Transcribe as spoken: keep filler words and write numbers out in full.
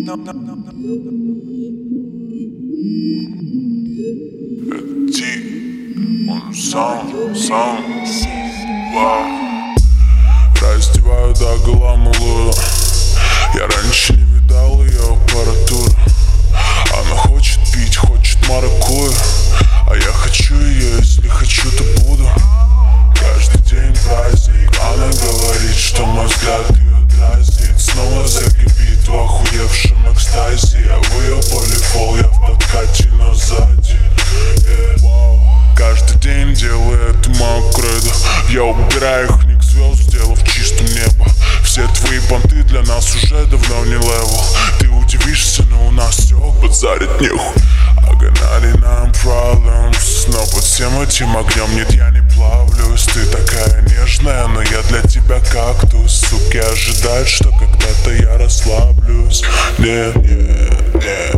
Ти, он сам, сам, вау. Раздеваю до гола малую. Я раньше не видал ее аппаратуру. Она хочет пить, хочет маракую, а я хочу ее, если хочу, то буду. Каждый день праздник. Она говорит, что мой взгляд ее дразнит. Снова закипит в охуевшем экстазе. Я в ее полифол, я в подкате, но сзади. yeah. Каждый день делаю это мою кредо. Я убираю их ник звезд, сделав чистым небо. Все твои понты для нас уже давно не левел. Ты удивишься, но у нас все базарить нехуй. I got ninety-nine problems, но под всем этим огнем нет, я не плавлюсь. Ты такая нежная, но я для тебя кактус. Суки ожидают, что когда-то я расслаблюсь. Нет, нет, нет.